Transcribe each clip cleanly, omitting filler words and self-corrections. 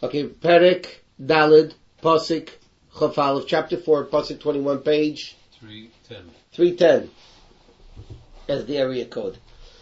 Okay, Perek Dalid Pasuk Chaf Aleph, chapter 4, Pasuk 21, page 310. 310 as the area code.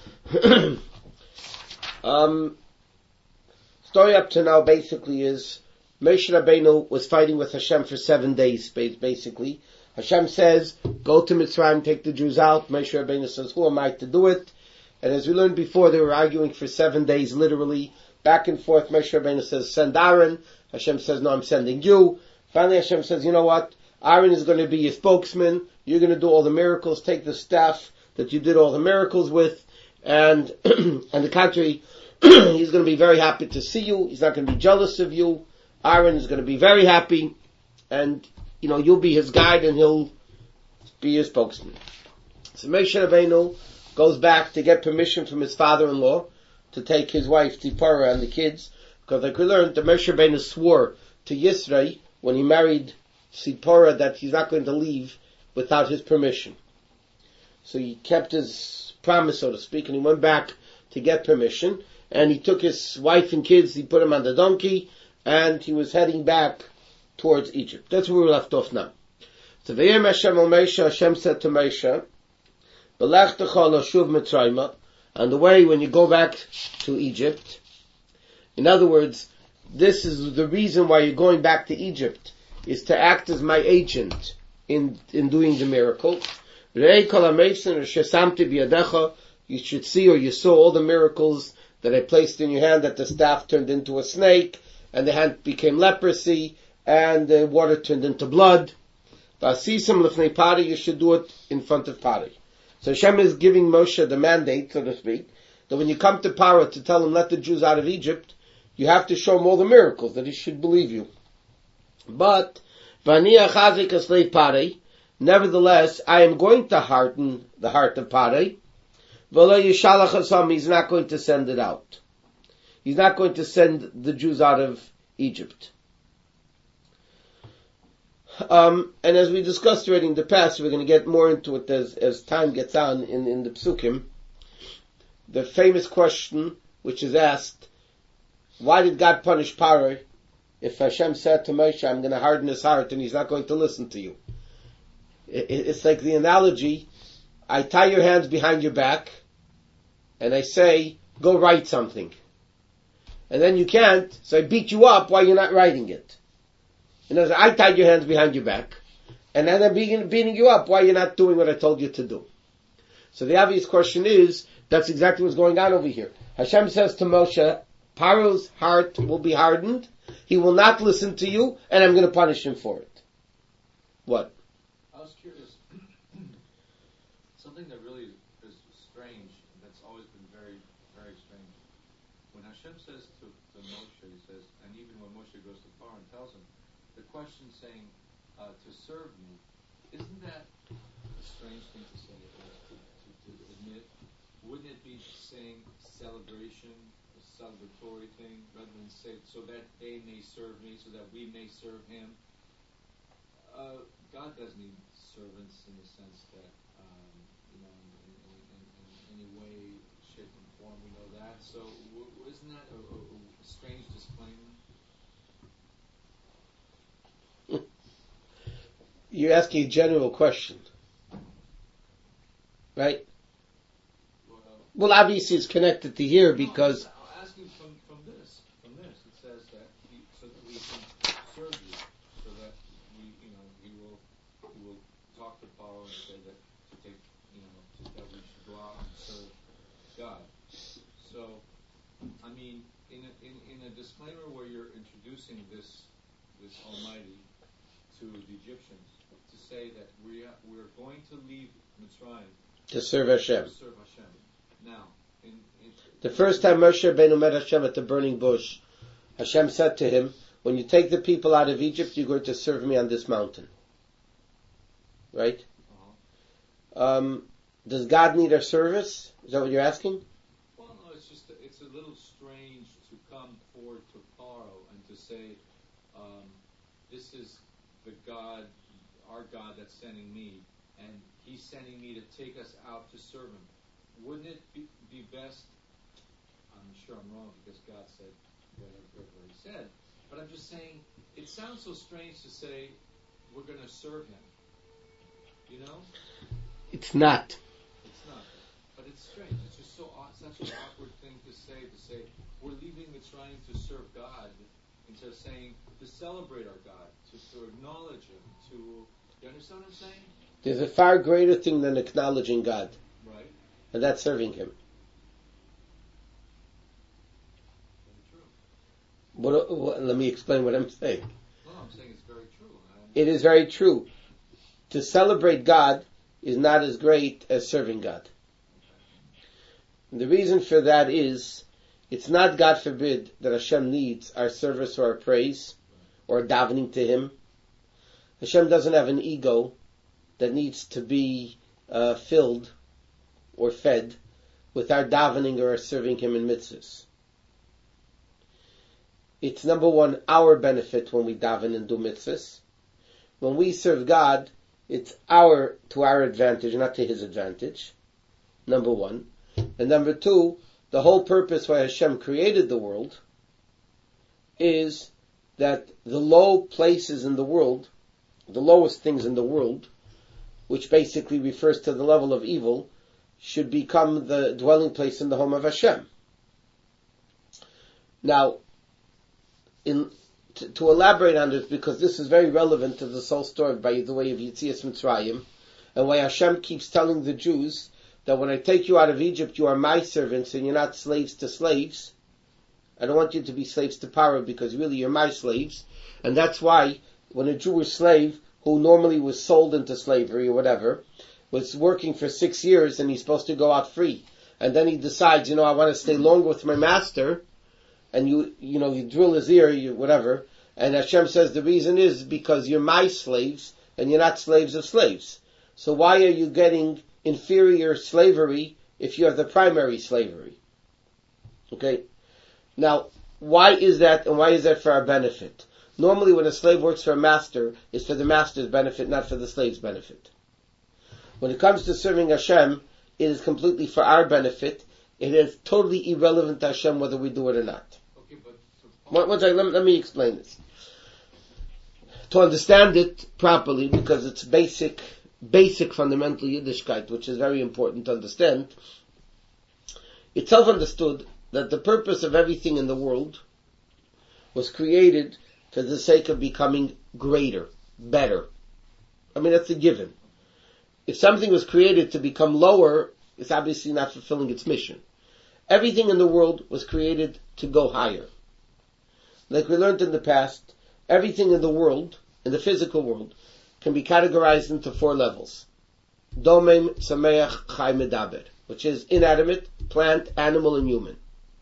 Story up to now basically is Moshe Rabbeinu was fighting with Hashem for 7 days, basically. Hashem says, go to Mitzrayim, take the Jews out. Moshe Rabbeinu says, who am I to do it? And as we learned before, they were arguing for 7 days, literally, back and forth. Moshe Rabbeinu says, send Aaron. Hashem says, no, I'm sending you. Finally Hashem says, you know what? Aaron is going to be your spokesman. You're going to do all the miracles. Take the staff that you did all the miracles with. And, on the contrary, he's going to be very happy to see you. He's not going to be jealous of you. Aaron is going to be very happy. And, you'll be his guide and he'll be your spokesman. So Moshe Rabbeinu goes back to get permission from his father-in-law to take his wife Tzipora and the kids, because like we learned, the Moshe Rabbeinu swore to Yisro when he married Tzipora that he's not going to leave without his permission. So he kept his promise, so to speak, and he went back to get permission, and he took his wife and kids, he put them on the donkey, and he was heading back towards Egypt. That's where we left off now. So V'yem Hashem al Moshe, Hashem said to Moshe, B'lech techa l'shuv Mitzrayma, on the way when you go back to Egypt. In other words, this is the reason why you're going back to Egypt, is to act as my agent in doing the miracle. Re'ei kol ha'meisen asher samti b'yadecha, you should see, or you saw all the miracles that I placed in your hand, that the staff turned into a snake, and the hand became leprosy, and the water turned into blood. V'asisam l'fnei Pari, you should do it in front of Pari. So Hashem is giving Moshe the mandate, so to speak, that when you come to Paro to tell him, let the Jews out of Egypt, you have to show him all the miracles, that he should believe you. But, V'ani achazik aslei Pari, nevertheless, I am going to harden the heart of Pari. V'lo yishalach asam, he's not going to send it out. He's not going to send the Jews out of Egypt. And as we discussed already in the past, we're going to get more into it as time gets on in the Psukim. The famous question which is asked, why did God punish Paro if Hashem said to Moshe, I'm going to harden his heart and he's not going to listen to you? It's like the analogy, I tie your hands behind your back and I say, go write something. And then you can't, so I beat you up while you're not writing it. In other words, I tied your hands behind your back, and then I'm beating you up while you're not doing what I told you to do. So the obvious question is, that's exactly what's going on over here. Hashem says to Moshe, Paro's heart will be hardened, he will not listen to you, and I'm going to punish him for it. What? I was curious. Something that really is strange, that's always been very, very strange. When Hashem says to Moshe, he says, and even when Moshe goes to Paro and tells him, the question saying, to serve me, isn't that a strange thing to say, to admit? Wouldn't it be saying celebration, a celebratory thing, rather than say, so that they may serve me, so that we may serve him? God doesn't need servants in the sense that, in any way, shape, and form, we know that. So isn't that a strange disclaimer? You're asking a general question, right? Well, obviously it's connected to here because... No, I'm asking from this. It says that so that we can serve you, so that he will talk to Paro and say that that we should go out and serve God. So, I mean, in a disclaimer where you're introducing this Almighty to the Egyptians, to say that we're going to leave Mitzrayim to serve Hashem. Now, the first time Moshe Rabbeinu met Hashem at the burning bush, Hashem said to him, when you take the people out of Egypt, you're going to serve me on this mountain. Right? Uh-huh. Does God need our service? Is that what you're asking? Well, no, it's a little strange to come forward to Paro and to say, this is the God, our God that's sending me, and he's sending me to take us out to serve him. Wouldn't it be best, I'm sure I'm wrong because God said whatever he said, but But I'm just saying, it sounds so strange to say we're going to serve him. You know? It's not. It's not. But it's strange. It's just so such an awkward thing to say we're leaving Mitzrayim to serve God, instead of saying to celebrate our God, to acknowledge him, you understand what I'm saying? There's a far greater thing than acknowledging God. Right. And that's serving him. Very true. Let me explain what I'm saying. No, I'm saying it's very true. It is very true. To celebrate God is not as great as serving God. And the reason for that is, it's not, God forbid, that Hashem needs our service or our praise or davening to him. Hashem doesn't have an ego that needs to be filled or fed with our davening or our serving him in mitzvahs. It's number one, our benefit when we daven and do mitzvahs. When we serve God, it's to our advantage, not to his advantage. Number one. And number two, the whole purpose why Hashem created the world is that the low places in the world, the lowest things in the world, which basically refers to the level of evil, should become the dwelling place in the home of Hashem. Now, to elaborate on this, because this is very relevant to the whole story by the way of Yetzias Mitzrayim, and why Hashem keeps telling the Jews that when I take you out of Egypt, you are my servants and you're not slaves to slaves. I don't want you to be slaves to Paro because really you're my slaves. And that's why when a Jewish slave who normally was sold into slavery or whatever was working for 6 years and he's supposed to go out free, and then he decides, I want to stay longer with my master, and you drill his ear, whatever, and Hashem says the reason is because you're my slaves and you're not slaves of slaves. So why are you getting inferior slavery if you have the primary slavery? Okay. Now, why is that, and why is that for our benefit? Normally when a slave works for a master, it's for the master's benefit, not for the slave's benefit. When it comes to serving Hashem, it is completely for our benefit. It is totally irrelevant to Hashem whether we do it or not. Okay, but One second, let me explain this. To understand it properly, because it's basic fundamental Yiddishkeit, which is very important to understand, it's self-understood that the purpose of everything in the world was created for the sake of becoming greater, better. I mean, that's a given. If something was created to become lower, it's obviously not fulfilling its mission. Everything in the world was created to go higher. Like we learned in the past, everything in the world, in the physical world, can be categorized into 4 levels. Domem, Sameach, Chai, Medaber, which is inanimate, plant, animal, and human.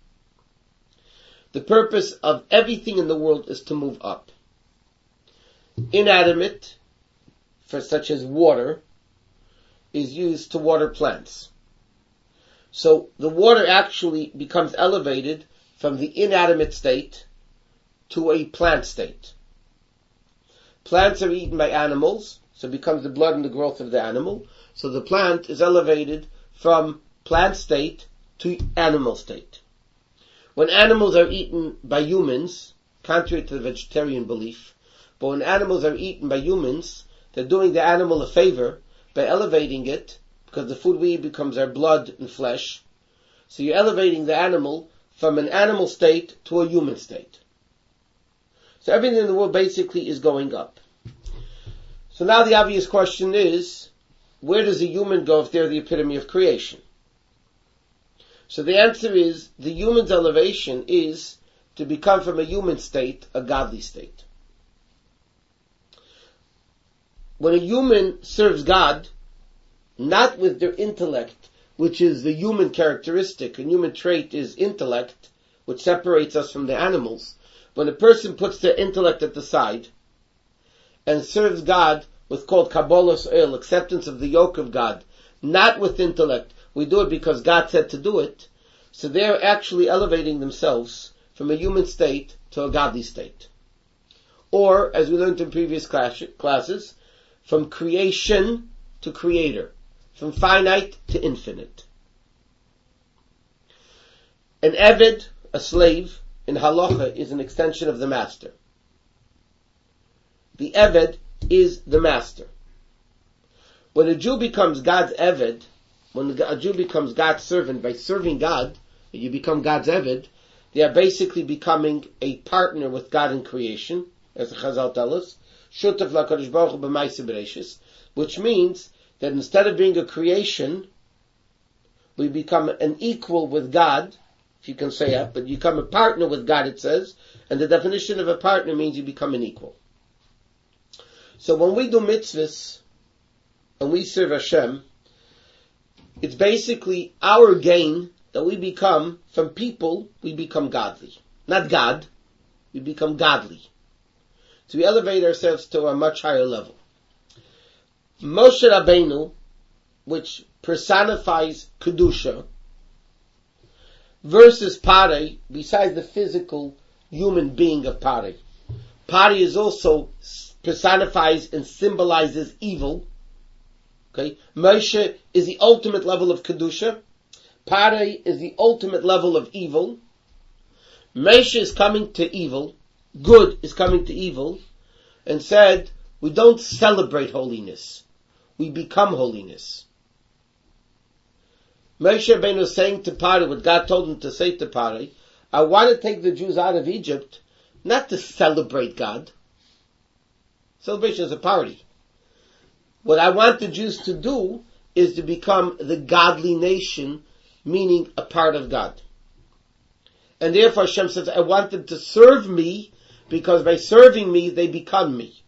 The purpose of everything in the world is to move up. Inanimate, for such as water, is used to water plants. So the water actually becomes elevated from the inanimate state to a plant state. Plants are eaten by animals, so it becomes the blood and the growth of the animal. So the plant is elevated from plant state to animal state. When animals are eaten by humans, contrary to the vegetarian belief, but when animals are eaten by humans, they're doing the animal a favor by elevating it, because the food we eat becomes our blood and flesh. So you're elevating the animal from an animal state to a human state. So everything in the world basically is going up. So now the obvious question is, where does a human go if they're the epitome of creation? So the answer is, the human's elevation is to become from a human state a godly state. When a human serves God, not with their intellect, which is the human characteristic, and human trait is intellect, which separates us from the animals. When a person puts their intellect at the side and serves God with called Kabbalas Ol, acceptance of the yoke of God, not with intellect, we do it because God said to do it, so they're actually elevating themselves from a human state to a godly state. Or, as we learned in previous classes, from creation to creator, from finite to infinite. An Eved, a slave, in halacha is an extension of the master. the Eved is the master. When a Jew becomes God's Eved, when a Jew becomes God's servant by serving God, you become God's Eved, they are basically becoming a partner with God in creation, as the Chazal tell us, Shutaf LaKadosh Baruch Hu b'Maaseh Bereishis, which means that instead of being a creation, we become an equal with God, if you can say that, but you become a partner with God, it says, and the definition of a partner means you become an equal. So when we do mitzvahs, and we serve Hashem, it's basically our gain that we become, from people, we become godly. Not God, we become godly. So we elevate ourselves to a much higher level. Moshe Rabbeinu, which personifies Kedusha, versus Parei, besides the physical human being of Parei. Parei is also personifies and symbolizes evil. Okay, Moshe is the ultimate level of Kedusha. Parei is the ultimate level of evil. Moshe is coming to evil. Good is coming to evil. And said, we don't celebrate holiness. We become holiness. Moshe Rabbeinu is saying to Parei what God told him to say to Parei, I want to take the Jews out of Egypt, not to celebrate God. Celebration is a party. What I want the Jews to do is to become the godly nation, meaning a part of God. And therefore Hashem says, I want them to serve me, because by serving me, they become me.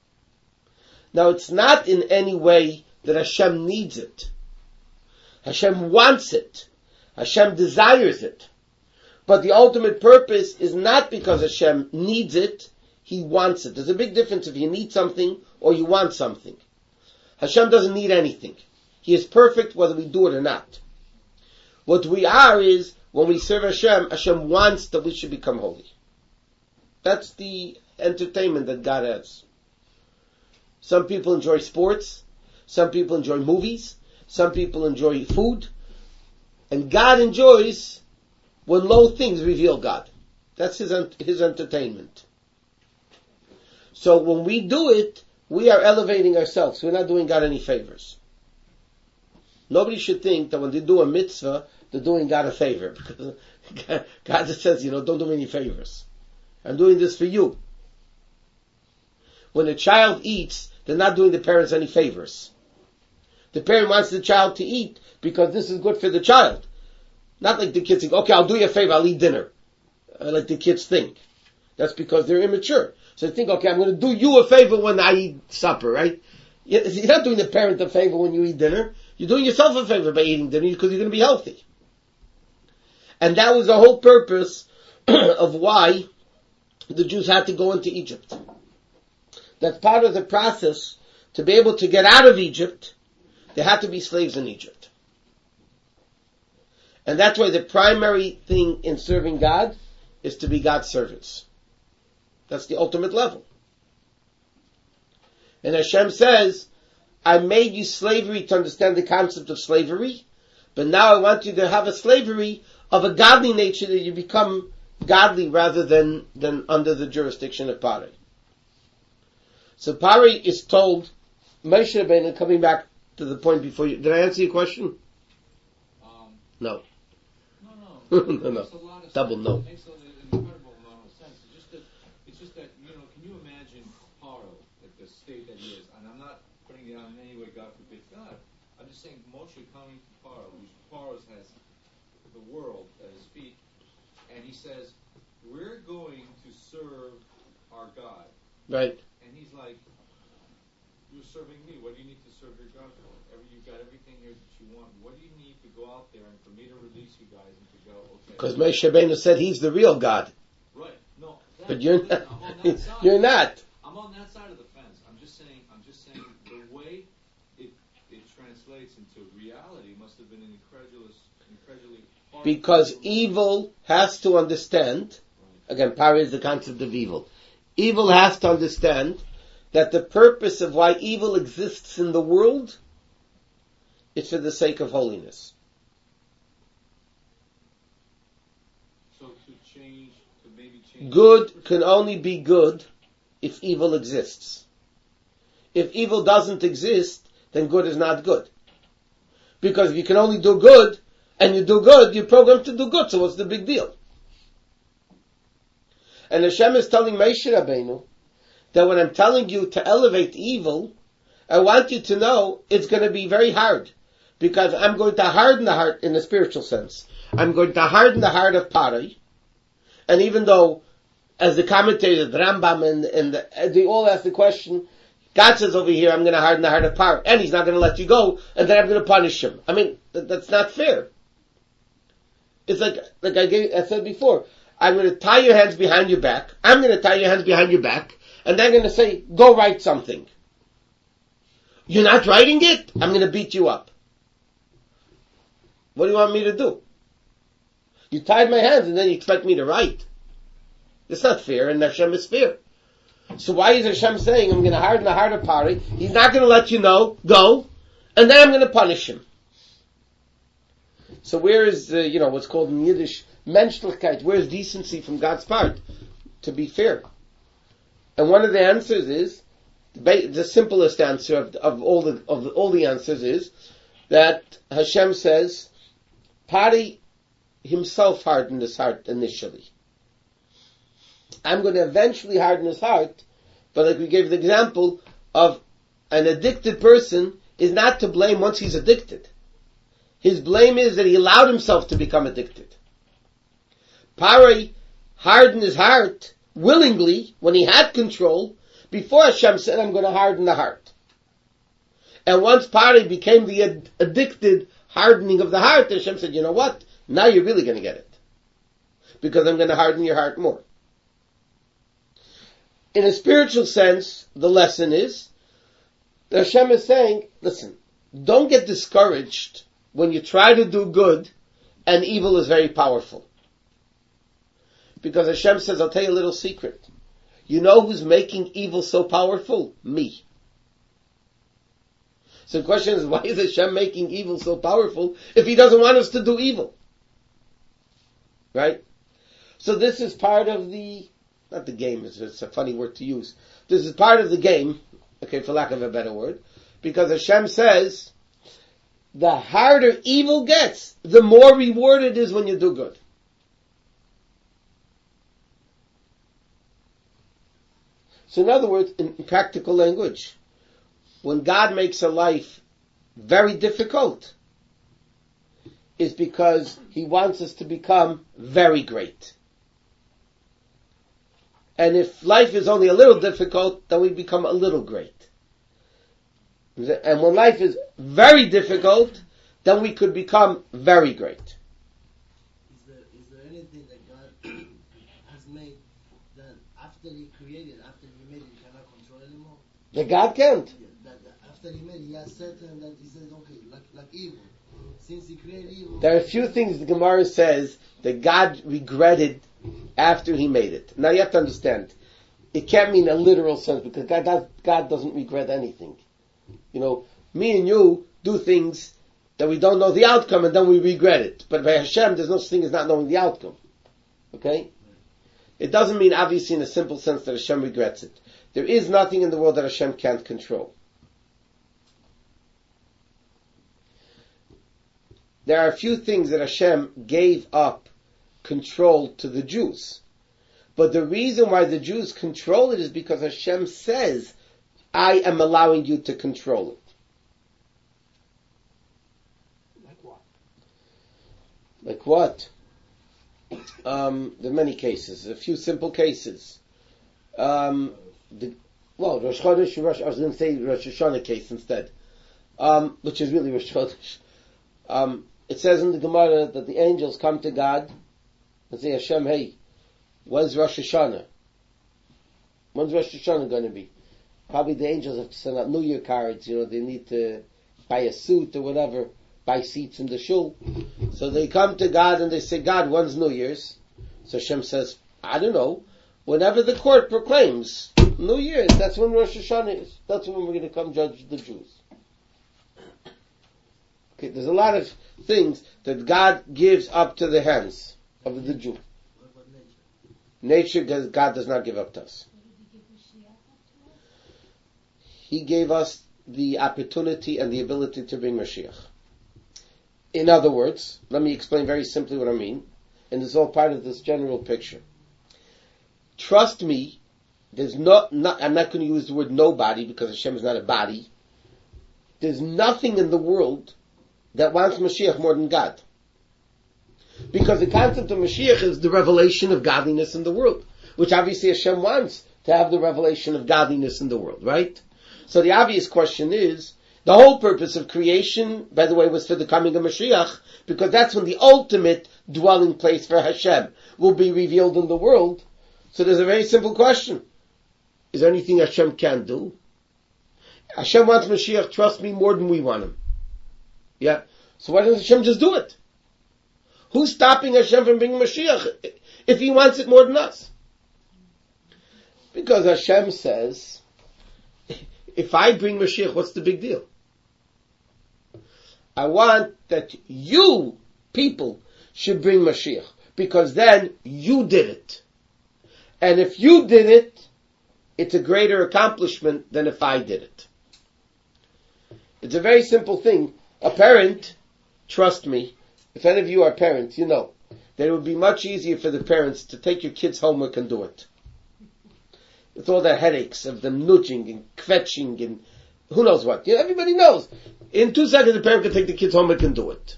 Now it's not in any way that Hashem needs it. Hashem wants it. Hashem desires it. But the ultimate purpose is not because Hashem needs it, He wants it. There's a big difference if you need something or you want something. Hashem doesn't need anything. He is perfect whether we do it or not. What we are is, when we serve Hashem, Hashem wants that we should become holy. That's the entertainment that God has. Some people enjoy sports. Some people enjoy movies. Some people enjoy food. And God enjoys when low things reveal God. That's his entertainment. So when we do it, we are elevating ourselves. We're not doing God any favors. Nobody should think that when they do a mitzvah, they're doing God a favor. Because God just says, don't do me any favors. I'm doing this for you. When a child eats, they're not doing the parents any favors. The parent wants the child to eat because this is good for the child. Not like the kids think, okay, I'll do you a favor, I'll eat dinner. Like the kids think. That's because they're immature. So they think, okay, I'm going to do you a favor when I eat supper, right? You're not doing the parent a favor when you eat dinner. You're doing yourself a favor by eating dinner because you're going to be healthy. And that was the whole purpose of why the Jews had to go into Egypt. That's part of the process. To be able to get out of Egypt, they had to be slaves in Egypt. And that's why the primary thing in serving God is to be God's servants. That's the ultimate level. And Hashem says, I made you slavery to understand the concept of slavery, but now I want you to have a slavery of a godly nature, that you become godly rather than under the jurisdiction of Parei. So Parei is told, Moshe Rabbeinu, coming back to the point before you, did I answer your question? No. No. No. Double no. It makes an incredible amount of sense. It's just that, can you imagine Paro at the state that he is? And I'm not putting it on in any way, God forbid God. I'm just saying Moshe coming to Paro, which Paro has the world at his feet, and he says, we're going to serve our God. Right. And he's like, you're serving me. What do you need to serve your God for? You've got everything here that you want. What do you need to go out there and for me to release you guys and to go, okay? Because Moshe Rabbeinu said he's the real God. Right. No. But you're not. I'm on that side. You're not. I'm on that side of the fence. I'm just saying the way it translates into reality must have been an incredibly hard. Because evil has to understand, again, Parei is the concept of evil. Evil has to understand that the purpose of why evil exists in the world is for the sake of holiness. So to maybe change. Good can only be good if evil exists. If evil doesn't exist, then good is not good. Because if you can only do good, and you do good, you're programmed to do good, so what's the big deal? And Hashem is telling Moshe Rabbeinu that when I'm telling you to elevate evil, I want you to know it's going to be very hard. Because I'm going to harden the heart in a spiritual sense. I'm going to harden the heart of Parai. And even though, as the commentators, the Rambam and they all ask the question, God says over here, I'm going to harden the heart of Parai, and He's not going to let you go, and then I'm going to punish him. I mean, that's not fair. It's like I said before, I'm going to tie your hands behind your back, I'm going to tie your hands behind your back, and they're going to say, go write something. You're not writing it? I'm going to beat you up. What do you want me to do? You tied my hands and then you expect me to write. It's not fair, and Hashem is fair. So why is Hashem saying, I'm going to harden the heart of Parai, He's not going to let you know, go, and then I'm going to punish him. So where is, what's called in Yiddish, Menschlichkeit, where is decency from God's part? To be fair. And one of the answers is, the simplest answer of all the answers is, that Hashem says, Parai himself hardened his heart initially. I'm going to eventually harden his heart, but like we gave the example of an addicted person is not to blame once he's addicted. His blame is that he allowed himself to become addicted. Parai hardened his heart willingly when he had control before Hashem said, I'm going to harden the heart. And once Parai became the addicted hardening of the heart, Hashem said, you know what? Now you're really going to get it. Because I'm going to harden your heart more. In a spiritual sense, the lesson is, Hashem is saying, listen, don't get discouraged when you try to do good and evil is very powerful. Because Hashem says, I'll tell you a little secret. You know who's making evil so powerful? Me. So the question is, why is Hashem making evil so powerful if He doesn't want us to do evil? Right? So this is part of not the game, it's a funny word to use. This is part of the game, okay, for lack of a better word, because Hashem says, the harder evil gets, the more reward it is when you do good. So in other words, in practical language, when God makes a life very difficult, is because He wants us to become very great. And if life is only a little difficult, then we become a little great. And when life is very difficult, then we could become very great. Is there anything that God has made that after He created, after He made it, He cannot control anymore? That God can't. Yeah, that after He made it, He has certain that He says, okay, like evil. Since He created evil. There are a few things the Gemara says that God regretted after He made it. Now you have to understand, it can't mean a literal sense, because God doesn't regret anything. Me and you do things that we don't know the outcome and then we regret it. But by Hashem, there's no such thing as not knowing the outcome. Okay? It doesn't mean obviously in a simple sense that Hashem regrets it. There is nothing in the world that Hashem can't control. There are a few things that Hashem gave up control to the Jews. But the reason why the Jews control it is because Hashem says, I am allowing you to control it. Like what? Like what? There are many cases, a few simple cases. Rosh Chodesh, I was going to say Rosh Hashanah case instead, which is really Rosh Chodesh. It says in the Gemara that the angels come to God and say, Hashem, hey, when's Rosh Hashanah? When's Rosh Hashanah going to be? Probably the angels have to send out New Year cards, they need to buy a suit or whatever, buy seats in the shul. So they come to God and they say, God, when's New Year's? So Hashem says, I don't know. Whenever the court proclaims New Year's, that's when Rosh Hashanah is. That's when we're going to come judge the Jews. Okay, there's a lot of things that God gives up to the hands of the Jew. What about nature? Nature, God does not give up to us. He gave us the opportunity and the ability to bring Mashiach. In other words, let me explain very simply what I mean, and it's all part of this general picture. Trust me, I'm not going to use the word nobody because Hashem is not a body. There's nothing in the world that wants Mashiach more than God. Because the concept of Mashiach is the revelation of godliness in the world, which obviously Hashem wants to have the revelation of godliness in the world, right? So the obvious question is, the whole purpose of creation, by the way, was for the coming of Mashiach, because that's when the ultimate dwelling place for Hashem will be revealed in the world. So there's a very simple question. Is there anything Hashem can do? Hashem wants Mashiach, trust me, more than we want him. Yeah? So why doesn't Hashem just do it? Who's stopping Hashem from bringing Mashiach if he wants it more than us? Because Hashem says, if I bring Mashiach, what's the big deal? I want that you, people, should bring Mashiach, because then you did it. And if you did it, it's a greater accomplishment than if I did it. It's a very simple thing. A parent, trust me, if any of you are parents, you know that it would be much easier for the parents to take your kids' homework and do it. With all the headaches of them nudging and kvetching and who knows what. You know, everybody knows. In 2 seconds the parent can take the kids' homework and do it.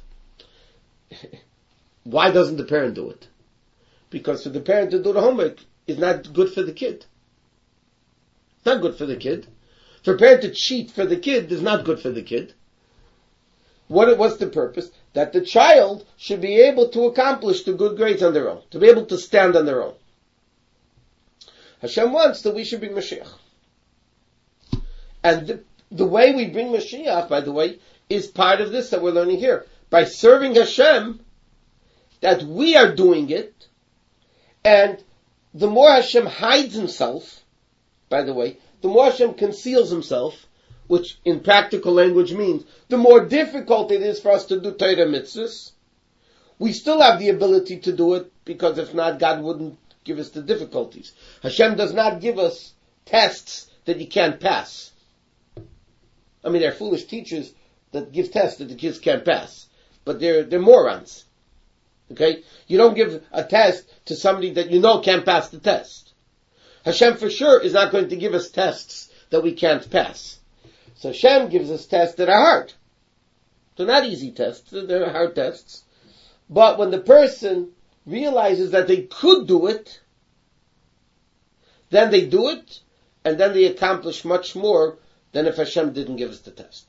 Why doesn't the parent do it? Because for the parent to do the homework is not good for the kid. It's not good for the kid. For a parent to cheat for the kid is not good for the kid. What's the purpose? That the child should be able to accomplish the good grades on their own, to be able to stand on their own. Hashem wants that we should bring Mashiach. And the way we bring Mashiach, by the way, is part of this that we're learning here. By serving Hashem, that we are doing it, and the more Hashem hides himself, by the way, the more Hashem conceals himself, which in practical language means the more difficult it is for us to do Torah mitzvahs, we still have the ability to do it, because if not, God wouldn't give us the difficulties. Hashem does not give us tests that you can't pass. I mean, there are foolish teachers that give tests that the kids can't pass, but they're morons. Okay? You don't give a test to somebody that you know can't pass the test. Hashem for sure is not going to give us tests that we can't pass. So Hashem gives us tests that are hard. They're not easy tests, they're hard tests. But when the person realizes that they could do it, then they do it, and then they accomplish much more than if Hashem didn't give us the test.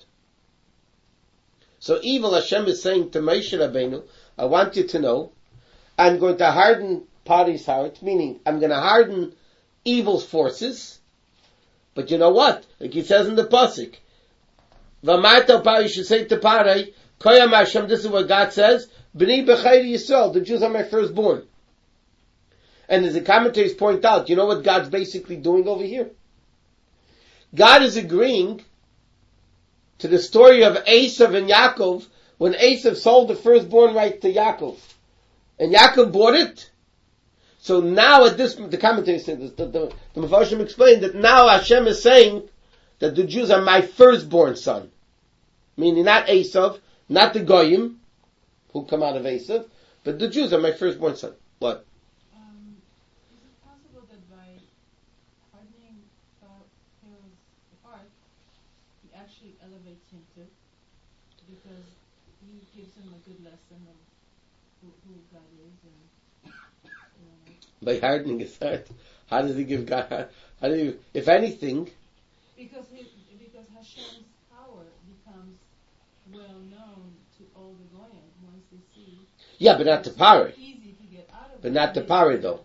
So evil, Hashem is saying to Moshe Rabbeinu, I want you to know, I'm going to harden Pari's heart, meaning I'm going to harden evil's forces, but you know what? Like it says in the Pasuk, V'amarta Pari, you should say to Pari, Koyam Hashem, this is what God says, B'nai B'chayri Yisrael, the Jews are my firstborn. And as the commentaries point out, you know what God's basically doing over here? God is agreeing to the story of Esav and Yaakov, when Esav sold the firstborn right to Yaakov. And Yaakov bought it. So now at this, the commentaries say this, the Mefarshim explained that now Hashem is saying that the Jews are my firstborn son. Meaning not Esav, not the Goyim, who come out of Esav, but the Jews are my firstborn son. What? Is it possible that by hardening Pharaoh's heart, he actually elevates him too? Because he gives him a good lesson of who God is and by hardening his heart. How does he give God? How do you, if anything? Because Hashem's power becomes well known to all the Goyim once they see. Yeah, but not the power. Easy to get out of. But not the power, though.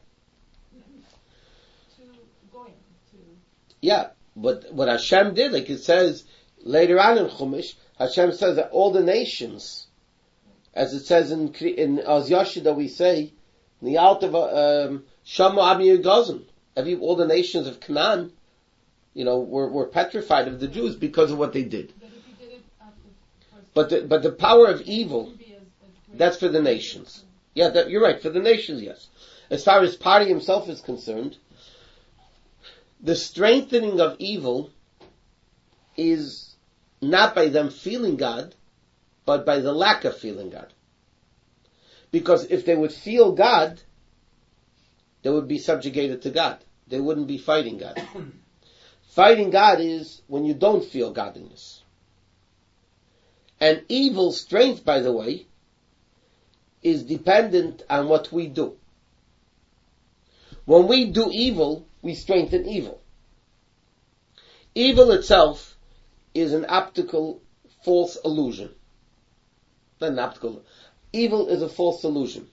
To Goyim, to. Yeah, but what Hashem did, like it says later on in Chumash, Hashem says that all the nations, as it says in Oz Yoshida, we say, the out of Shama Abi Yagazim, all the nations of Canaan, were petrified of the Jews because of what they did. But if he did it after But the power of evil, that's for the nations. Yeah, you're right, for the nations, yes. As far as Pari himself is concerned, the strengthening of evil is not by them feeling God, but by the lack of feeling God. Because if they would feel God, they would be subjugated to God. They wouldn't be fighting God. Fighting God is when you don't feel godliness. And evil's strength, by the way, is dependent on what we do. When we do evil, we strengthen evil. Evil itself is an optical false illusion. Not an optical. Evil is a false illusion.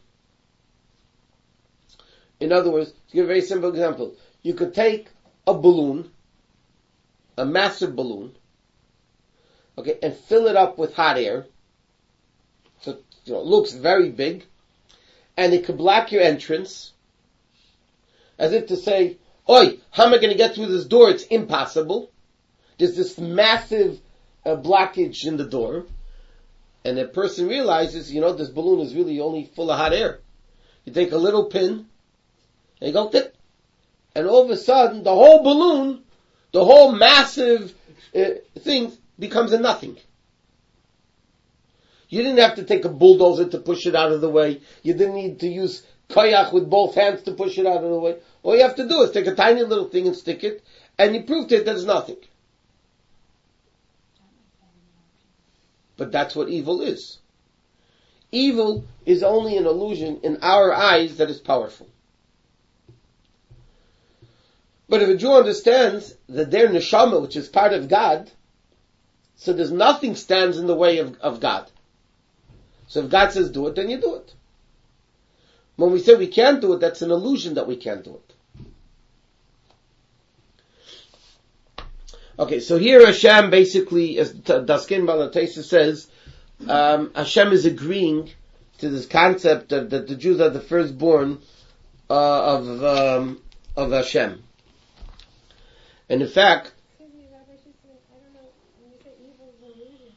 In other words, to give a very simple example, you could take a balloon, a massive balloon, okay, and fill it up with hot air. So, it looks very big, and it could block your entrance, as if to say, "Oi, how am I going to get through this door? It's impossible." There's this massive blockage in the door, and the person realizes, this balloon is really only full of hot air. You take a little pin, and you go, tip, and all of a sudden, the whole balloon, the whole massive thing becomes a nothing. You didn't have to take a bulldozer to push it out of the way. You didn't need to use koyach with both hands to push it out of the way. All you have to do is take a tiny little thing and stick it, and you proved it that it's nothing. But that's what evil is. Evil is only an illusion in our eyes that is powerful. But if a Jew understands that their neshama, which is part of God, so there's nothing stands in the way of God. So if God says do it, then you do it. When we say we can't do it, that's an illusion that we can't do it. Okay, so here Hashem basically, as Daskin Balatesa says, Hashem is agreeing to this concept that the Jews are the firstborn of Hashem. And in fact, excuse me, Rabbi Shusman, I don't know, when you say evil is an illusion,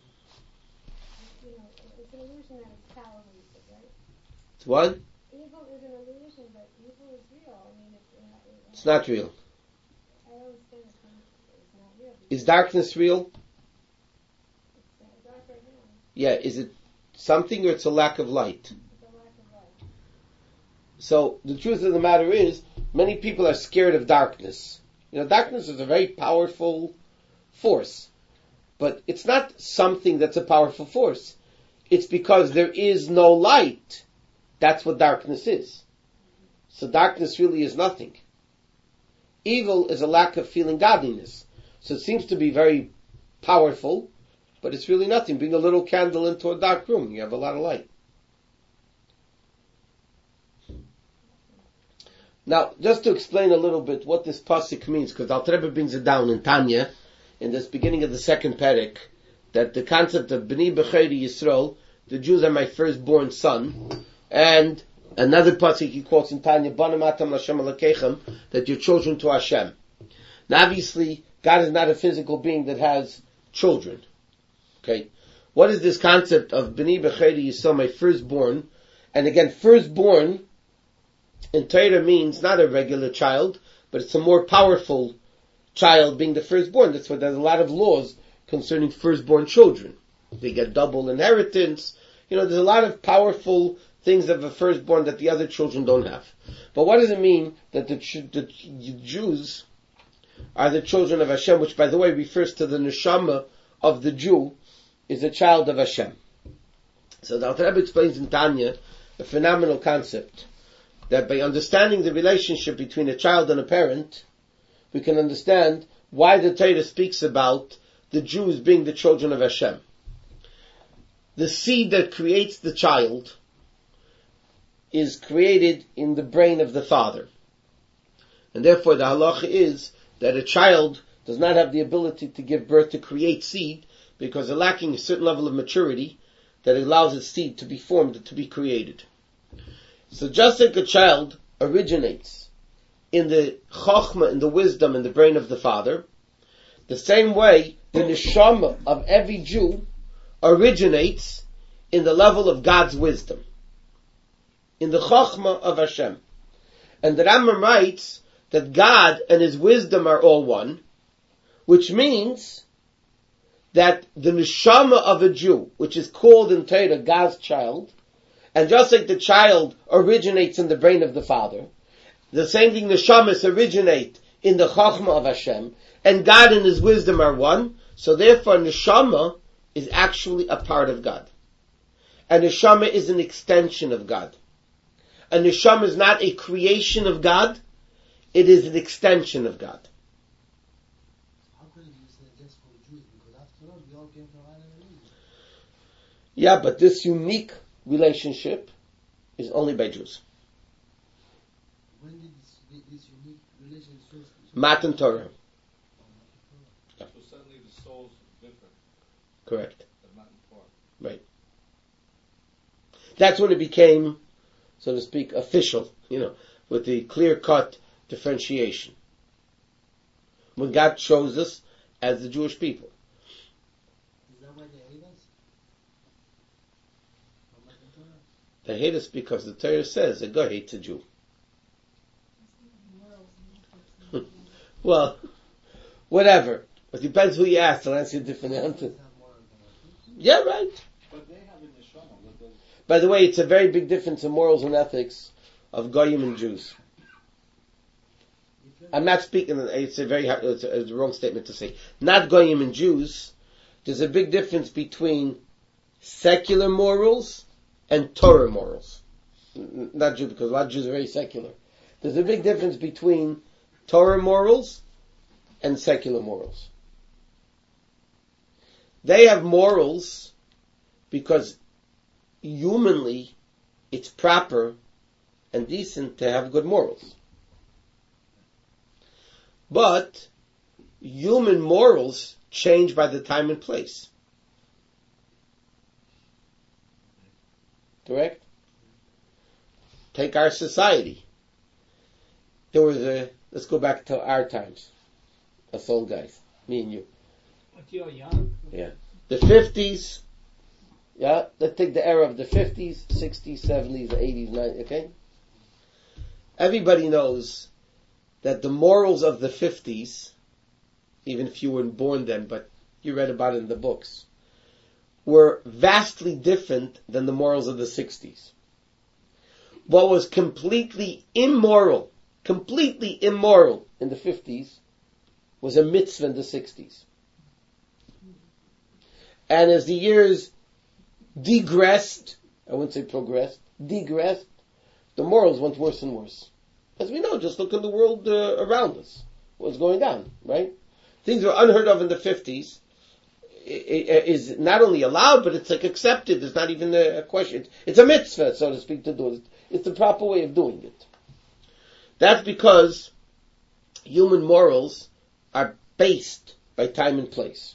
it's an illusion that it's powerful, you said, right? it's what? Evil is an illusion, but evil is real. I mean, It's not real. I don't understand the concept. It's not real. Is darkness real? It's dark right now. Yeah, is it something or it's a lack of light? It's a lack of light. So the truth of the matter is, many people are scared of darkness. Darkness is a very powerful force. But it's not something that's a powerful force. It's because there is no light. That's what darkness is. So darkness really is nothing. Evil is a lack of feeling godliness. So it seems to be very powerful, but it's really nothing. Bring a little candle into a dark room, you have a lot of light. Now, just to explain a little bit what this pasuk means, because Alter Rebbe brings it down in Tanya, in this beginning of the second perek, that the concept of B'ni B'chayri Yisrael, the Jews are my firstborn son, and another pasuk he quotes in Tanya, Banim atam l'Hashem alakechem, that you're children to Hashem. Now, obviously, God is not a physical being that has children. Okay, what is this concept of B'ni B'chayri Yisrael, my firstborn? And again, firstborn in Torah means not a regular child, but it's a more powerful child being the firstborn. That's why there's a lot of laws concerning firstborn children. They get double inheritance. There's a lot of powerful things of a firstborn that the other children don't have. But what does it mean that the Jews are the children of Hashem, which by the way refers to the neshama of the Jew, is a child of Hashem. So the Alter Rebbe explains in Tanya a phenomenal concept, that by understanding the relationship between a child and a parent, we can understand why the Torah speaks about the Jews being the children of Hashem. The seed that creates the child is created in the brain of the father. And therefore the halacha is that a child does not have the ability to give birth to create seed because they're lacking a certain level of maturity that allows its seed to be formed and to be created. So just like a child originates in the chokhmah, in the wisdom, in the brain of the father, the same way the neshama of every Jew originates in the level of God's wisdom, in the chokhmah of Hashem. And the Rambam writes that God and His wisdom are all one, which means that the neshama of a Jew, which is called in Torah God's child, and just like the child originates in the brain of the father, the same thing neshamas originate in the chachma of Hashem, and God and His wisdom are one, so therefore neshama is actually a part of God. A neshama is an extension of God. A neshama is not a creation of God, it is an extension of God. How could you say just for Jews? Because after all, we all came from Adam and Eve. Yeah, but this unique relationship is only by Jews. When did this unique relationship? Matan Torah. So suddenly the soul's different, Correct. but not in form. Right. That's when it became, so to speak, official, with the clear-cut differentiation. When God chose us as the Jewish people. Is that why they hate us? From Matan Torah? They hate us because the Torah says that God hates a Jew. Well, whatever. It depends who you ask. I'll answer a different answer. Have more than us. Yeah, right. But they have a neshama. What does By the way, it's a very big difference in morals and ethics of Goyim and Jews. I'm not speaking, it's a wrong statement to say. Not Goyim and Jews. There's a big difference between secular morals and Torah morals. Not Jews, because a lot of Jews are very secular. There's a big difference between Torah morals and secular morals. They have morals because humanly it's proper and decent to have good morals. But human morals change by the time and place. Correct? Take our society. There was let's go back to our times. Us old guys. Me and you. But you're young. Yeah. The 50s. Yeah, let's take the era of the 50s, 60s, 70s, 80s, 90s, okay? Everybody knows that the morals of the 50s, even if you weren't born then, but you read about it in the books, were vastly different than the morals of the 60s. What was completely immoral in the 50s was a mitzvah in the 60s. And as the years degressed, I wouldn't say progressed, degressed, the morals went worse and worse. As we know, just look at the world around us. What's going on, right? Things were unheard of in the 50s. It is not only allowed, but it's like accepted. There's not even a question. It's a mitzvah, so to speak, to do it. It's the proper way of doing it. That's because human morals are based by time and place.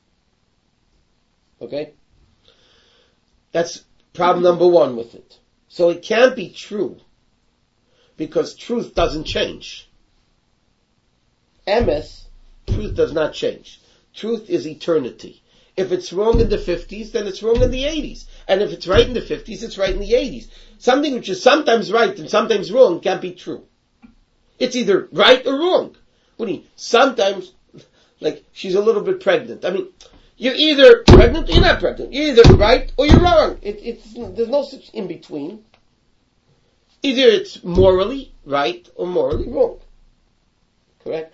Okay? That's problem number one with it. So it can't be true, because truth doesn't change. Emes, truth does not change. Truth is eternity. If it's wrong in the 50s, then it's wrong in the 80s. And if it's right in the 50s, it's right in the 80s. Something which is sometimes right and sometimes wrong can't be true. It's either right or wrong. What do you mean? Sometimes, like, she's a little bit pregnant. I mean, you're either pregnant or you're not pregnant. You're either right or you're wrong. There's no such in between. Either it's morally right or morally wrong. Correct?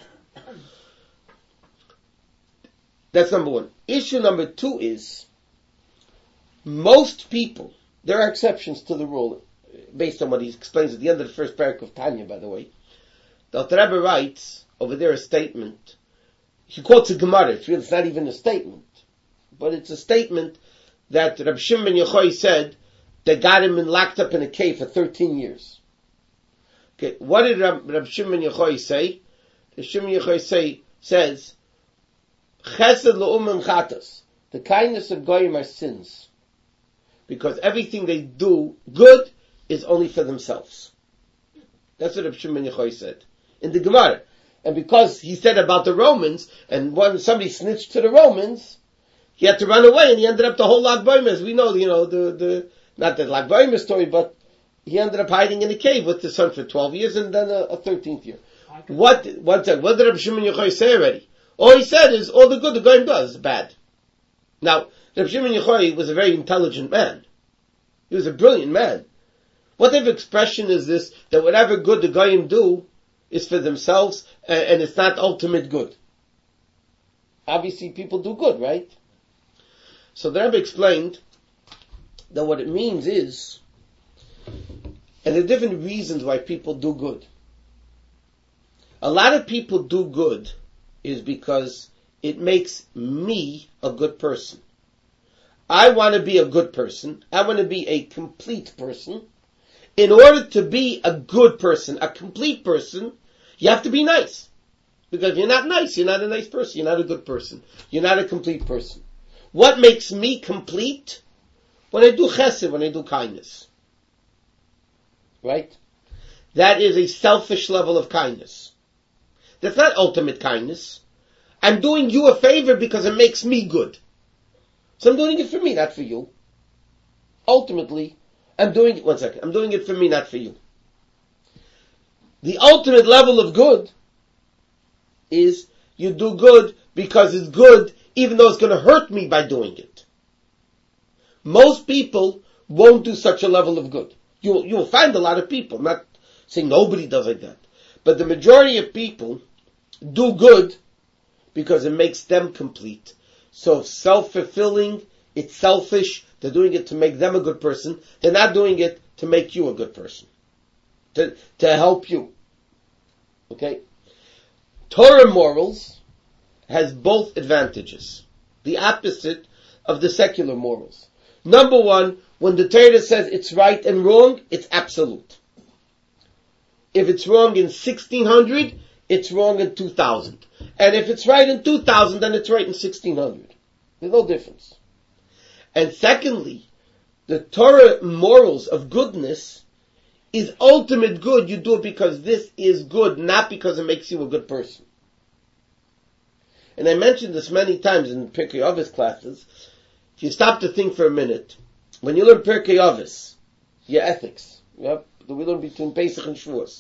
That's number one. Issue number two is, most people, there are exceptions to the rule, based on what he explains at the end of the first paragraph of Tanya, by the way. The Alter Rebbe writes, over there a statement, he quotes a Gemara, it's not even a statement, but it's a statement that Reb Shimon ben Yochai said, they got him locked up in a cave for 13 years. Okay, what did Reb Shimon ben Yochai say? Reb Shimon ben Yochai says, Chesed le'umim chatas. The kindness of Goyim are sins. Because everything they do good is only for themselves. That's what Reb Shimon ben Yochai said in the Gemara. And because he said about the Romans, and when somebody snitched to the Romans, he had to run away, and he ended up the whole Lag B'omer, as we know, the not the Lag B'omer story, but he ended up hiding in a cave with his son for 12 years, and then a 13th year. What did Reb Shimon ben Yochai say already? All he said is, all the good the Goyim does is bad. Now, Reb Shimon Yochai was a very intelligent man. He was a brilliant man. What type of expression is this, that whatever good the Goyim do is for themselves, and it's not ultimate good? Obviously people do good, right? So the Rebbe explained that what it means is, and there are different reasons why people do good. A lot of people do good is because it makes me a good person. I want to be a good person. I want to be a complete person. In order to be a good person, a complete person, you have to be nice. Because if you're not nice, you're not a nice person. You're not a good person. You're not a complete person. What makes me complete? When I do chesed, when I do kindness. Right? That is a selfish level of kindness. That's not ultimate kindness. I'm doing you a favor because it makes me good. So I'm doing it for me, not for you. Ultimately, I'm doing it for me, not for you. The ultimate level of good is you do good because it's good, even though it's going to hurt me by doing it. Most people won't do such a level of good. You'll find a lot of people, not saying nobody does like that, but the majority of people do good because it makes them complete. So it's self-fulfilling, it's selfish, they're doing it to make them a good person, they're not doing it to make you a good person, to help you. Okay? Torah morals has both advantages. The opposite of the secular morals. Number one, when the Torah says it's right and wrong, it's absolute. If it's wrong in 1600, it's wrong in 2000. And if it's right in 2000, then it's right in 1600. There's no difference. And secondly, the Torah morals of goodness is ultimate good. You do it because this is good, not because it makes you a good person. And I mentioned this many times in Pirkei Avos classes. If you stop to think for a minute, when you learn Pirkei Avos, your ethics, that we learn between Pesach and Shavuos.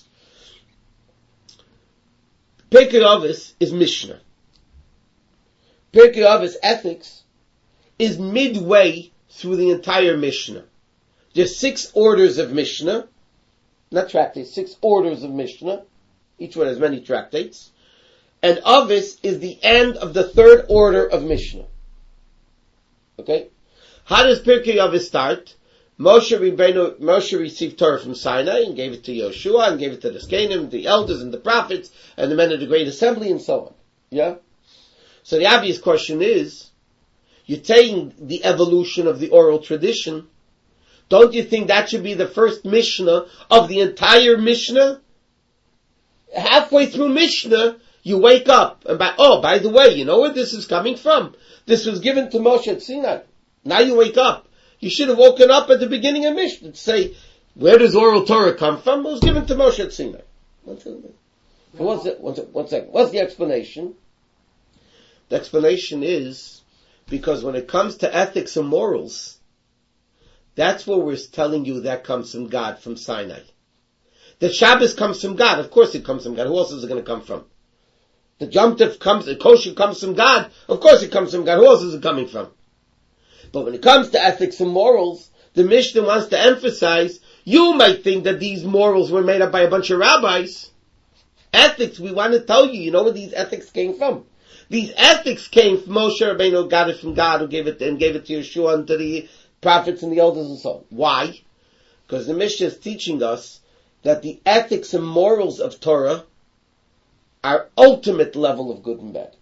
Pirkei Avos is Mishnah. Pirkei Avos ethics is midway through the entire Mishnah. There's 6 orders of Mishnah, not tractates, 6 orders of Mishnah. Each one has many tractates. And Avos is the end of the 3rd order of Mishnah. Okay? How does Pirkei Avos start? Moshe received Torah from Sinai and gave it to Yoshua and gave it to the Zkenim, the elders and the prophets and the men of the great assembly and so on. Yeah? So the obvious question is, you're taking the evolution of the oral tradition. Don't you think that should be the first Mishnah of the entire Mishnah? Halfway through Mishnah, you wake up and by the way, you know where this is coming from? This was given to Moshe at Sinai. Now you wake up. You should have woken up at the beginning of Mishnah to say, where does oral Torah come from? It was given to Moshe at Sinai. One second. What's the explanation? The explanation is, because when it comes to ethics and morals, that's what we're telling you that comes from God, from Sinai. The Shabbos comes from God. Of course it comes from God. Who else is it going to come from? The Yom Tov the kosher comes from God. Of course it comes from God. Who else is it coming from? But when it comes to ethics and morals, the Mishnah wants to emphasize, you might think that these morals were made up by a bunch of rabbis. Ethics, we want to tell you, you know where these ethics came from? These ethics came from Moshe Rabbeinu, got it from God, who gave it to Yeshua and to the prophets and the elders and so on. Why? Because the Mishnah is teaching us that the ethics and morals of Torah are ultimate level of good and bad.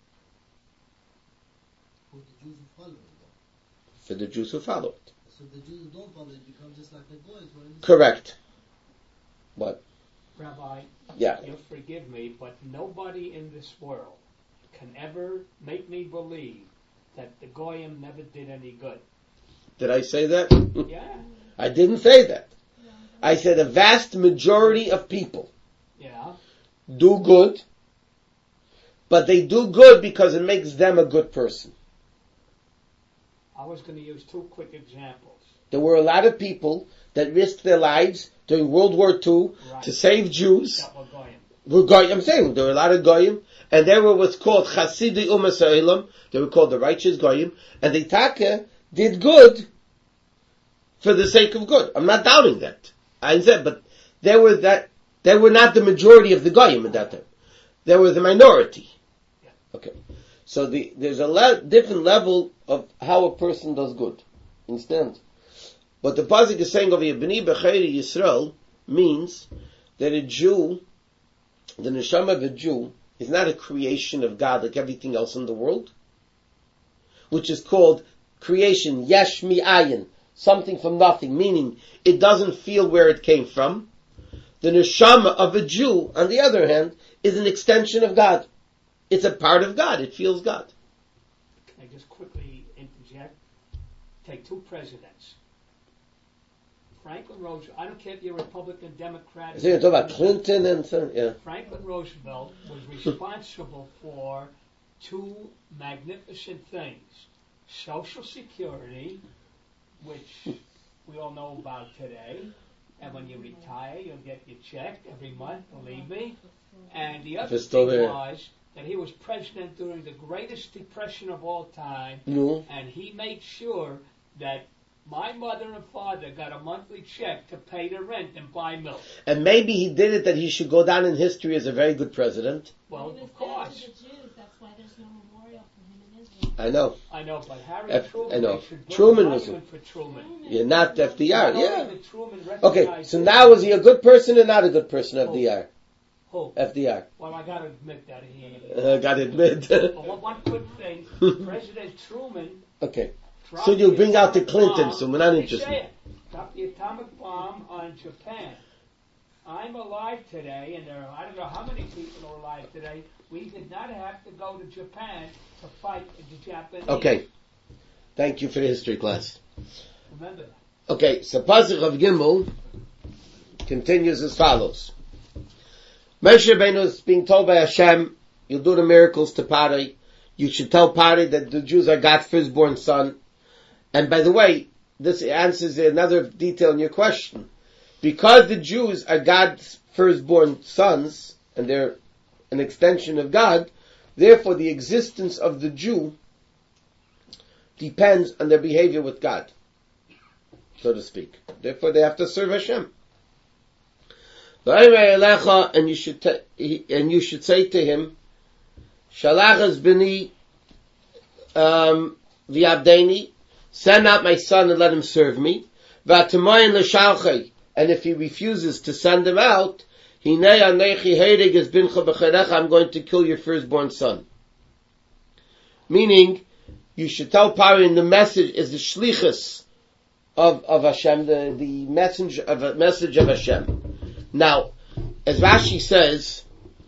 For the Jews who follow it. So the Jews who don't follow it become just like the boys. Correct. What? Rabbi, yeah. You'll forgive me, but nobody in this world can ever make me believe that the Goyim never did any good. Did I say that? Yeah. I didn't say that. I said a vast majority of people do good, but they do good because it makes them a good person. I was going to use 2 quick examples. There were a lot of people that risked their lives during World War II to save Jews. were goyim. I'm saying there were a lot of goyim, and there were what's called Chasidei Umas Ha'olam. They were called the righteous goyim, and the Taka did good for the sake of good. I'm not doubting that. I said, but they were not the majority of the goyim at that time. They were the minority. Okay, so there's a different level of how a person does good. Understand? But the pasuk is saying over here, B'ni B'chayri Yisrael means that a Jew, the neshama of a Jew, is not a creation of God like everything else in the world, which is called creation, yesh mi'ayin, something from nothing, meaning it doesn't feel where it came from. The neshama of a Jew, on the other hand, is an extension of God. It's a part of God. It feels God. Can I just quickly interject? Take two presidents. Franklin Roosevelt, I don't care if you're Republican, Democrat. So you're talking about Clinton and so, yeah. Franklin Roosevelt was responsible for two magnificent things. Social Security, which we all know about today, and when you retire, you'll get your check every month, believe me. And the other thing was that he was president during the greatest depression of all time, and he made sure that my mother and father got a monthly check to pay the rent and buy milk. And maybe he did it that he should go down in history as a very good president. Well, of course. To the Jews, that's why there's no memorial for him in Israel. I know, but Harry Truman, I know. should Truman was for Truman. Yeah, not FDR. Yeah. Truman Okay, so now was he a good person or not a good person, FDR? Who? FDR. Well, I gotta admit that he... Gotta admit. But one good thing, President Truman... Okay. So you'll bring out the Clintons, so we're not interested. Dropped the atomic bomb on Japan. I'm alive today, and I don't know how many people are alive today. We did not have to go to Japan to fight the Japanese. Okay. Thank you for the history class. Remember that. Okay, so Pasuk of Gimel continues as follows. Moshe Rabbeinu is being told by Hashem, you'll do the miracles to Pari. You should tell Pari that the Jews are God's firstborn son. And by the way, this answers another detail in your question. Because the Jews are God's firstborn sons, and they're an extension of God, therefore the existence of the Jew depends on their behavior with God, so to speak. Therefore they have to serve Hashem. And you should say to him, Shalachas b'ni v'yavdeni, send out my son and let him serve me. V'atamoyin l'shalchei, and if he refuses to send him out, Hinei anechi heirig es bincha b'cherecha, I'm going to kill your firstborn son. Meaning, you should tell Pari, the message is the shlichus of Hashem, the message of Hashem. Now, as Rashi says,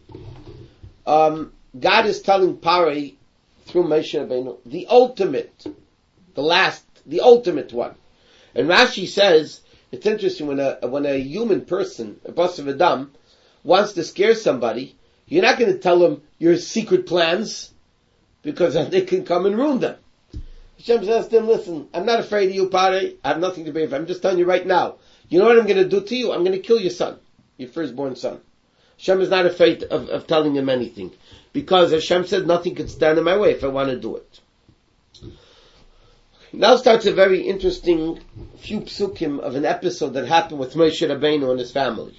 God is telling Pari through Moshe Rabbeinu the ultimate one. And Rashi says, it's interesting when a human person, a Basar Adam, wants to scare somebody, you're not going to tell them your secret plans, because they can come and ruin them. Hashem says to him, listen, I'm not afraid of you, Pari. I have nothing to be afraid of. I'm just telling you right now. You know what I'm going to do to you? I'm going to kill your son, your firstborn son. Hashem is not afraid of telling him anything, because Hashem said nothing could stand in my way if I want to do it. Now starts a very interesting few psukim of an episode that happened with Moshe Rabbeinu and his family.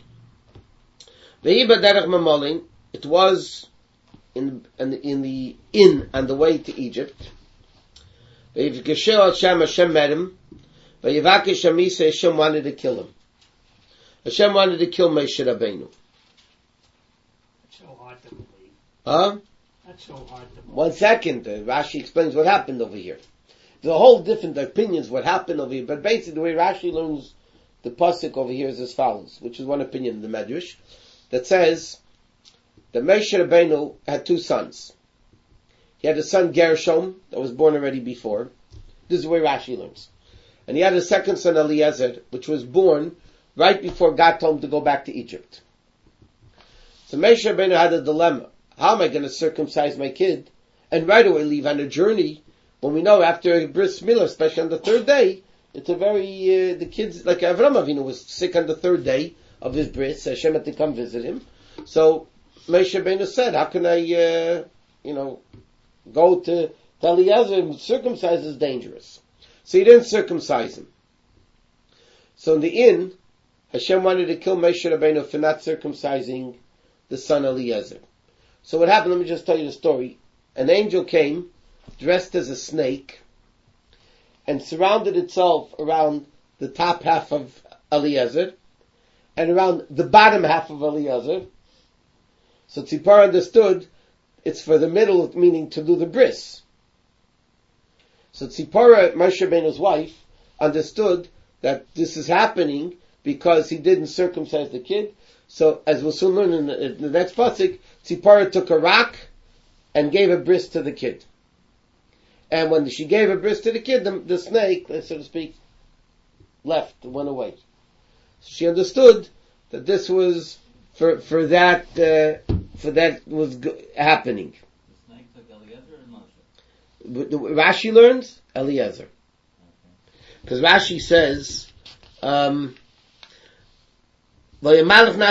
It was on the way to Egypt. Hashem met him. Hashem wanted to kill him. Hashem wanted to kill Moshe Rabbeinu. That's so hard to believe. Huh? That's so hard to believe. 1 second. Rashi explains what happened over here. There's a whole different opinions what happened over here, but basically the way Rashi learns the pasuk over here is as follows, which is one opinion in the Medrash, that says that Moshe Rabbeinu had 2 sons. He had a son Gershom that was born already before. This is the way Rashi learns. And he had a second son Eliezer, which was born right before God told him to go back to Egypt. So Moshe Rabbeinu had a dilemma. How am I going to circumcise my kid and right away leave on a journey when we know after Bris Milah, especially on the 3rd day, it's a very, the kids, like Avram Avinu was sick on the 3rd day of his bris, Hashem had to come visit him. So Moshe Rabbeinu said, how can I, go to Eliezer and circumcise is dangerous. So he didn't circumcise him. So in the end, Hashem wanted to kill Moshe Rabbeinu for not circumcising the son Eliezer. So what happened, let me just tell you the story. An angel came, dressed as a snake, and surrounded itself around the top half of Eliezer, and around the bottom half of Eliezer. So Tzipora understood it's for the middle, meaning to do the bris. So Tzipora, Moshe Rabbeinu's wife, understood that this is happening because he didn't circumcise the kid. So, as we'll soon learn in the next pasuk, Tzipora took a rock and gave a bris to the kid. And when she gave a bris to the kid, the snake, so to speak, went away. So she understood that this was for that was happening. The snake took Eliezer and Moshe. Rashi learns Eliezer, because Rashi says, it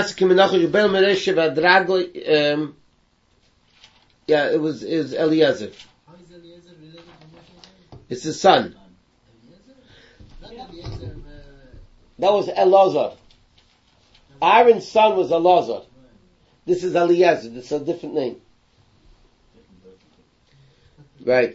was Eliezer. How is Eliezer related to Moshe? It's his son. Eliezer? Not Eliezer. That was Elazar. Aaron's son was Elazar. This is Eliezer. This is a different name. Right.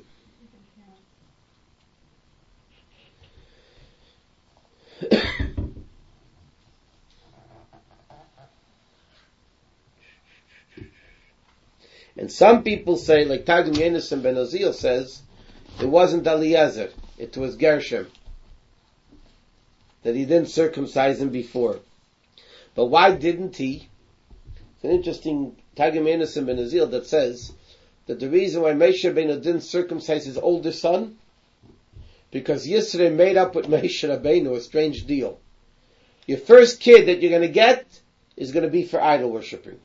And some people say, like Targum Yonasan ben Oziel says, it wasn't Eliezer, it was Gershom. That he didn't circumcise him before. But why didn't he? It's an interesting Targum Yonasan ben Oziel that says that the reason why Moshe Rabbeinu didn't circumcise his older son, because Yisro made up with Moshe Rabbeinu a strange deal. Your first kid that you're going to get is going to be for idol worshipping.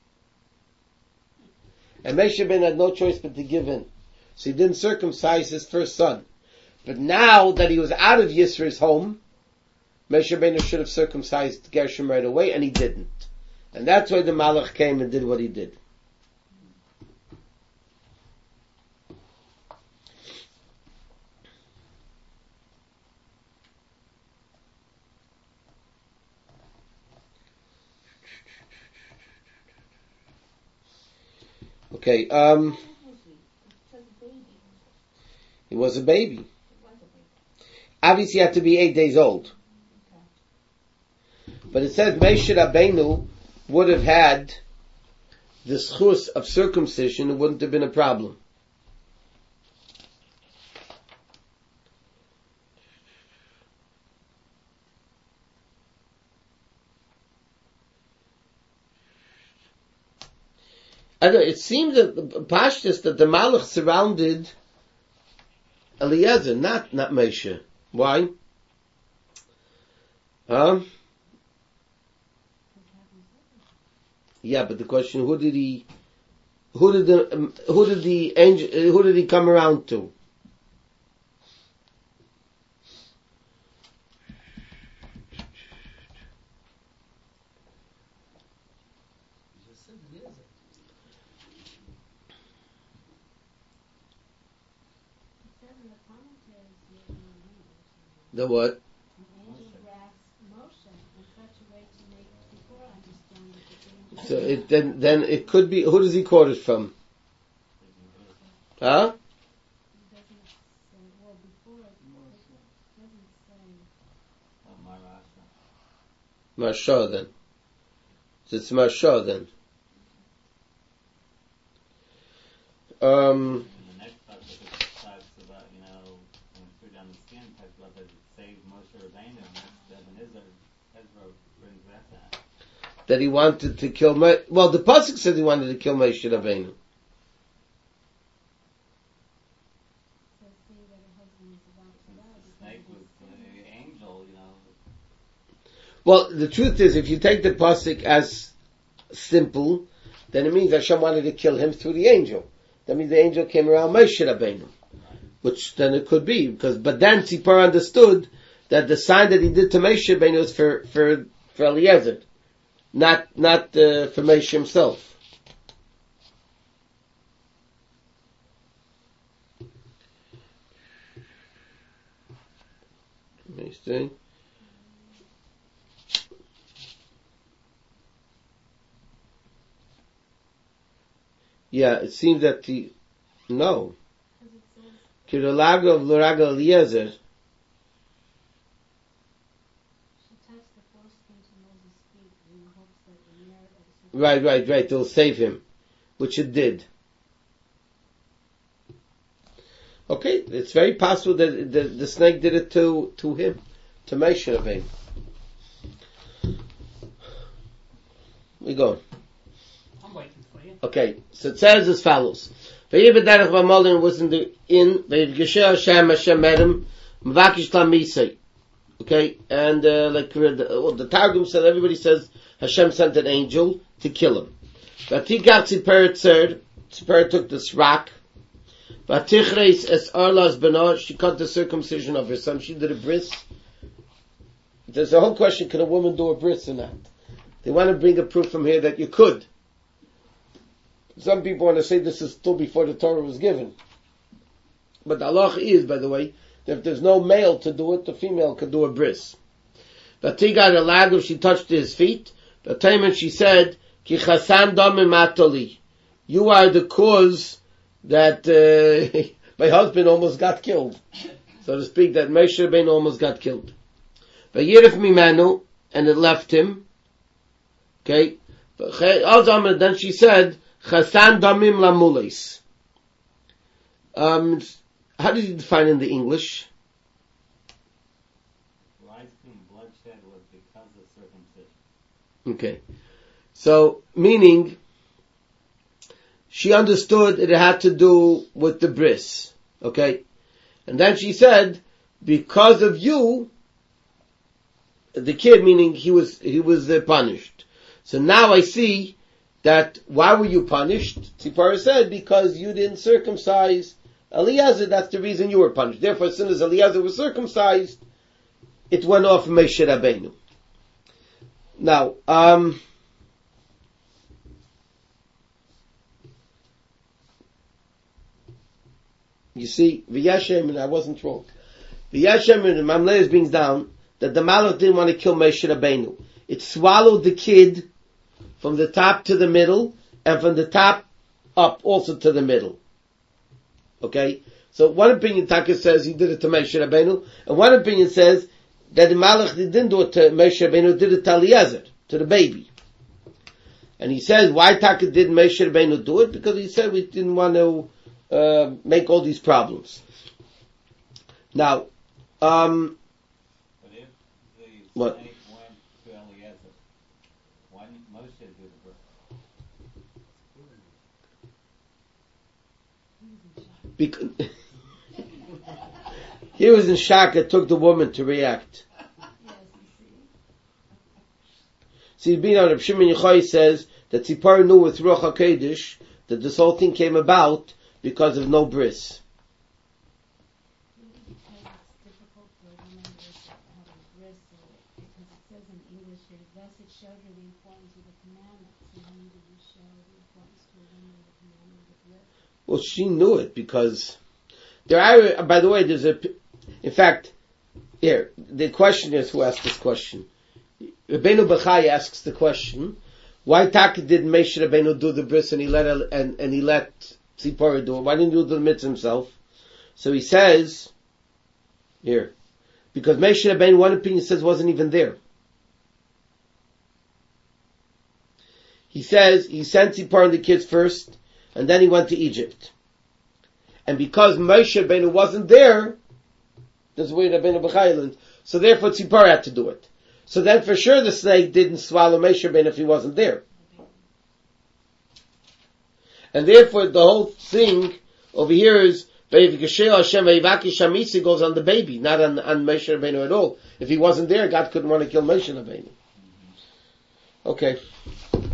And Moshe Rabbeinu had no choice but to give in. So he didn't circumcise his first son. But now that he was out of Yisro's home, Moshe Rabbeinu should have circumcised Gershom right away, and he didn't. And that's why the Malach came and did what he did. Okay, he was a baby. Obviously he had to be 8 days old. But it says Moshe Rabbeinu would have had the schus of circumcision, it wouldn't have been a problem. It seems that Pashtus that the Malach surrounded Eliezer, not Moshe. Why? Yeah, but the question: who did he come around to? The what? So it then it could be, who does he quote it from? Huh? Marsha then. So it's Marsha then. The next part talks about, when we threw down the skin, talks about that it saved Moshe Rabbeinu, and that's Ezra brings that down. That he wanted to kill well, the pasuk said he wanted to kill Moshe Rabbeinu. The snake was the angel, Well, the truth is, if you take the pasuk as simple, then it means Hashem wanted to kill him through the angel. That means the angel came around Moshe Rabbeinu, which then it could be, but then Tzipor understood that the sign that he did to Moshe Rabbeinu was for Eliezer, not for Moshe himself. You see? Yeah, it seems that no. Kiralaga of Luraga Eliezer. She touched the foreskin to Moses' feet in the hopes that the merit of the Right. It'll save him. Which it did. Okay, it's very possible that the snake did it to him, to Moshe Rabbeinu. We go. I'm waiting for you. Okay, so it says as follows. Vayibederach v'amolin was in the inn, Vayivgesher Hashem met him, Mvakish Lamisei. Okay, and the Targum said, everybody says Hashem sent an angel to kill him. Vatigat Tziperet took this rock, Vatichreis es Arlas Beno, she cut the circumcision of her son, she did a bris. There's a whole question, can a woman do a bris or not? They want to bring a proof from here that you could. Some people want to say this is still before the Torah was given. But the halacha is, by the way, that if there's no male to do it, the female could do a bris. Vatigat Elagav, she touched his feet. V'tayman, she said, Ki chasan damim atoli. You are the cause that my husband almost got killed. So to speak, that Moshe Rabbeinu almost got killed. Vayirif mimanu, and it left him. Okay? Then she said, Chasan damim lamules. How did you define in the English? Rising bloodshed was because of circumcision. Okay. So, meaning, she understood it had to do with the bris. Okay? And then she said, because of you, the kid, meaning he was punished. So now I see that, why were you punished? Tzipora said, because you didn't circumcise Eliezer, that's the reason you were punished. Therefore, as soon as Eliezer was circumcised, it went off Moshe Rabbeinu. Now, you see, V'yashem, and I wasn't wrong. V'yashem, and the Mamleis brings down that the Malach didn't want to kill Moshe Rabbeinu. It swallowed the kid from the top to the middle, and from the top up also to the middle. Okay? So one opinion, Taka says he did it to Moshe Rabbeinu, and one opinion says that the Malach didn't do it to Moshe Rabbeinu, did it to Eliezer, to the baby. And he says, why Taka did Moshe Rabbeinu do it? Because he said we didn't want to make all these problems. Now, But if the What? snake went to Eliezer, why didn't Moshe do the birth? because he was in shock, it took the woman to react. Yes, you see. See, being on Reb Shimon Yochai says that Tzipora knew with Ruach HaKodesh that this whole thing came about because of no bris. Maybe because it's difficult for a woman to have a bris, because it says in English here, thus it showed her the importance of the commandments. And when did you show the importance to a woman of the commandment of the bris? Well, she knew it because there are, by the way, in fact, here, the question is who asked this question. Rabbeinu Bachai asks the question, why Taka did Moshe Rabbeinu do the bris and he let Tzipora do it? Why didn't he do the mitzvah himself? So he says, here, because Moshe Rabbeinu, one opinion says, wasn't even there. He says, he sent Tzipora and the kids first, and then he went to Egypt. And because Moshe Rabbeinu wasn't there, that's the way Rabbeinu Bachai learned, so therefore Tzipora had to do it. So then for sure the snake didn't swallow Moshe Rabbeinu if he wasn't there. And therefore the whole thing over here is Hashem Shamisi goes on the baby, not on Moshe Rabbeinu at all. If he wasn't there, God couldn't want to kill Moshe Rabbeinu. Okay.